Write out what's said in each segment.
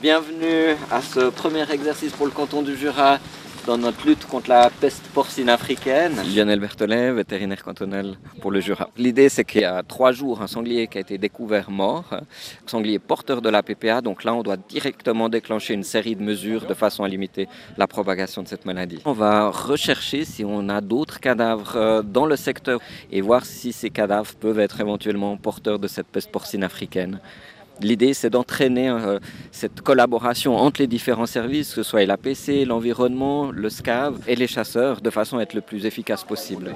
Bienvenue à ce premier exercice pour le canton du Jura dans notre lutte contre la peste porcine africaine. Lionel Berthollet, vétérinaire cantonal pour le Jura. L'idée, c'est qu'il y a 3 jours, un sanglier qui a été découvert mort, un sanglier porteur de la PPA. Donc là, on doit directement déclencher une série de mesures de façon à limiter la propagation de cette maladie. On va rechercher si on a d'autres cadavres dans le secteur et voir si ces cadavres peuvent être éventuellement porteurs de cette peste porcine africaine. L'idée, c'est d'entraîner cette collaboration entre les différents services, que ce soit l'APC, l'environnement, le SCAV et les chasseurs, de façon à être le plus efficace possible.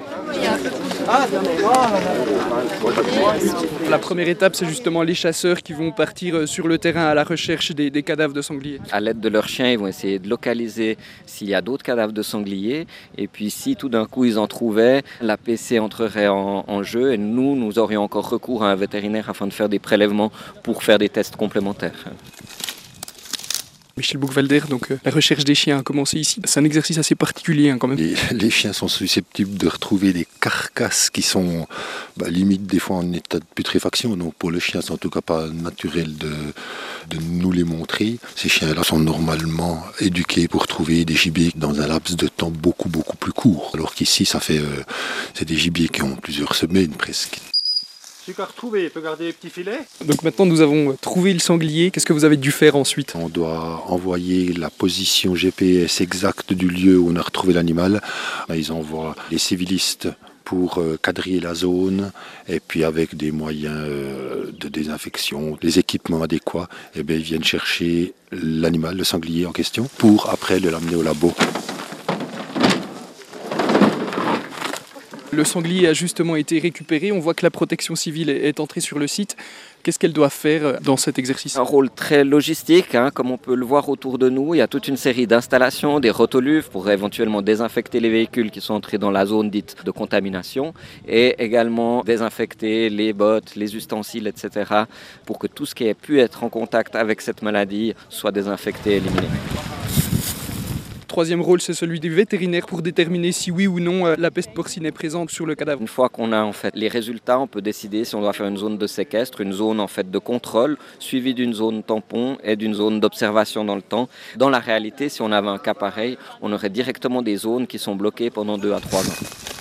La première étape, c'est justement les chasseurs qui vont partir sur le terrain à la recherche des cadavres de sangliers. À l'aide de leurs chiens, ils vont essayer de localiser s'il y a d'autres cadavres de sangliers. Et puis si tout d'un coup ils en trouvaient, l'APC entrerait en jeu et nous aurions encore recours à un vétérinaire afin de faire des prélèvements pour faire des tests complémentaires. Michel Boukvalder, donc la recherche des chiens a commencé ici. C'est un exercice assez particulier quand même. Les chiens sont susceptibles de retrouver des carcasses qui sont limite des fois en état de putréfaction. Donc pour le chien, c'est en tout cas pas naturel de nous les montrer. Ces chiens-là sont normalement éduqués pour trouver des gibiers dans un laps de temps beaucoup plus court. Alors qu'ici, c'est des gibiers qui ont plusieurs semaines presque. Celui qui a retrouvé, il peut garder les petits filets. Donc maintenant nous avons trouvé le sanglier, qu'est-ce que vous avez dû faire ensuite? On doit envoyer la position GPS exacte du lieu où on a retrouvé l'animal. Ils envoient les civilistes pour quadriller la zone et puis avec des moyens de désinfection, les équipements adéquats, ils viennent chercher l'animal, le sanglier en question, pour après l'amener au labo. Le sanglier a justement été récupéré, on voit que la protection civile est entrée sur le site. Qu'est-ce qu'elle doit faire dans cet exercice? Un rôle très logistique, comme on peut le voir autour de nous. Il y a toute une série d'installations, des rotoluves pour éventuellement désinfecter les véhicules qui sont entrés dans la zone dite de contamination et également désinfecter les bottes, les ustensiles, etc. pour que tout ce qui ait pu être en contact avec cette maladie soit désinfecté et éliminé. Troisième rôle, c'est celui du vétérinaire pour déterminer si oui ou non la peste porcine est présente sur le cadavre. Une fois qu'on a les résultats, on peut décider si on doit faire une zone de séquestre, une zone de contrôle, suivie d'une zone tampon et d'une zone d'observation dans le temps. Dans la réalité, si on avait un cas pareil, on aurait directement des zones qui sont bloquées pendant 2 à 3 ans.